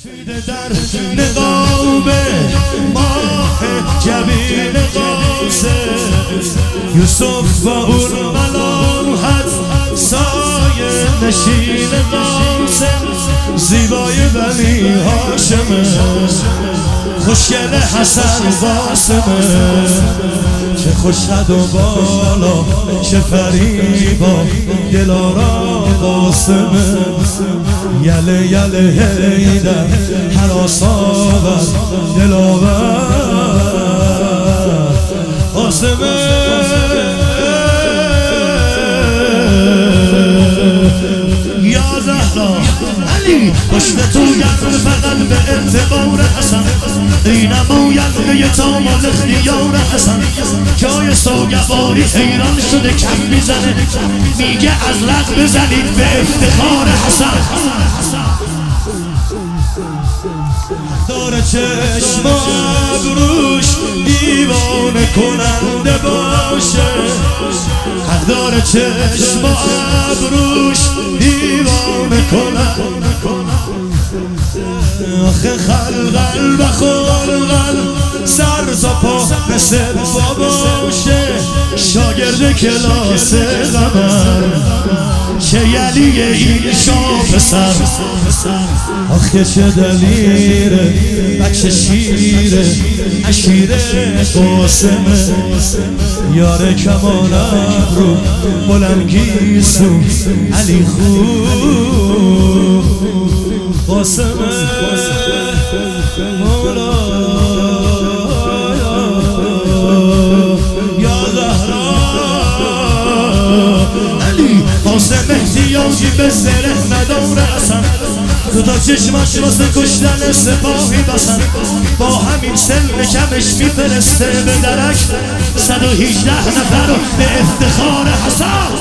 در نقاب ماه جبین قاسم یوسف با اون ملاحت سایه نشین قاسم زیبای بنی هاشمه خوشگل حسن قاسمه چه خوشد و بالا چه فریبا دلارا قاسمه یله یله هیدر هراس آور دلاور قاسمه یا زهرا علی پشت تو گرد فقط به اعتبار حسن اینم باید به یه تامال اختیار حسن جای سوگواری حیران شده کم میزنه میگه از لق بزنید به افتخار حسن داره چشم و ابروش دیوانه کننده باشه حق داره چشم و ابروش دیوانه کننده آخه خلقل و خلقل سر تا پا مثل باباشه شاگرد کلاس قمر چه یلیه این شاپ سر آخه چه دلیره بچه شیره عشیره قاسمه یاره کمان ابرو بلندگیسو علی خوب قاسمه مولا یا زهرا علی قاسم احتیاجی به زره نداره اصلا تو تا چشمش واسه کشتن سپاهی بسن با همین سن کمش میفرسته به درک 118 نفر به افتخار حسن